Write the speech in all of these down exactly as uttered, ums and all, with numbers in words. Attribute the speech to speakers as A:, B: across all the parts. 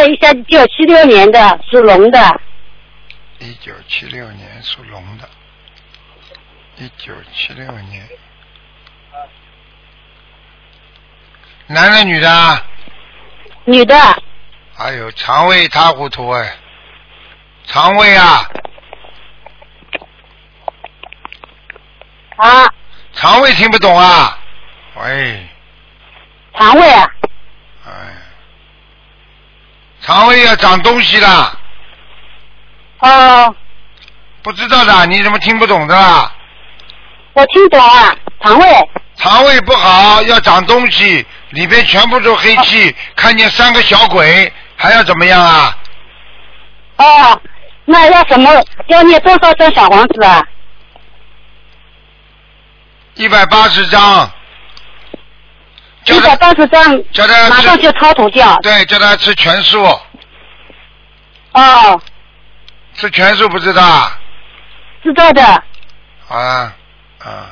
A: 一下，一九七六年的属龙的。
B: 一九七六年属龙的。一九七六年。男的女的？
A: 女的。
B: 哎呦，肠胃一塌糊涂哎，肠胃啊。
A: 啊。
B: 肠胃听不懂啊？喂。
A: 肠胃啊。
B: 哎。肠胃要长东西了。
A: 哦。
B: 不知道的，你怎么听不懂的啦？
A: 我听懂啊，肠胃。
B: 肠胃不好，要长东西，里边全部都黑气，哦、看见三个小鬼，还要怎么样啊？
A: 哦，那要什么？要念多少张小房子啊？
B: 一百八十张。
A: 一百八十张，
B: 叫他
A: 马上就抄图教。
B: 对，叫他吃全素。
A: 哦。
B: 吃全素不知道？
A: 知道的。
B: 啊啊！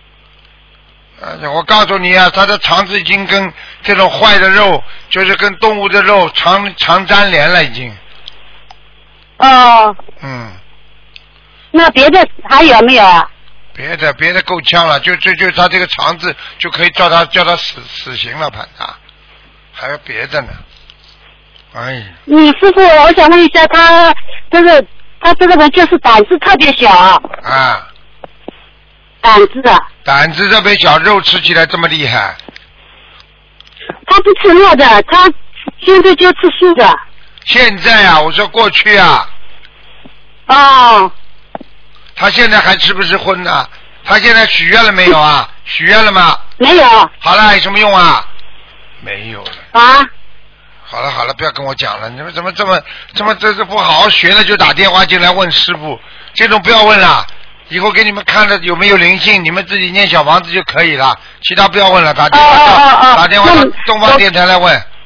B: 我告诉你啊，他的肠子已经跟这种坏的肉，就是跟动物的肉肠肠粘连了，已经。
A: 哦。
B: 嗯。
A: 那别的还有没有啊？
B: 别的别的够呛了，就就就他这个肠子就可以叫他叫他死死刑了，判他。还有别的呢。哎。
A: 你师傅，我想问一下，他这个他这个人就是胆子特别小。
B: 啊。
A: 胆子的。
B: 胆子特别小，肉吃起来这么厉害。
A: 他不吃肉的，他现在就吃素的。
B: 现在啊，我说过去啊。
A: 哦。
B: 他现在还吃不吃荤呢？他现在许愿了没有啊？许愿了吗？
A: 没有。
B: 好了，有什么用啊？没有了。
A: 啊？
B: 好了好了，不要跟我讲了。你们怎么这么这么这这不好好学了就打电话进来问师傅？这种不要问了。以后给你们看了有没有灵性，你们自己念小房子就可以了，其他不要问了。打电话到、哦哦哦、打电话到东方电台来问。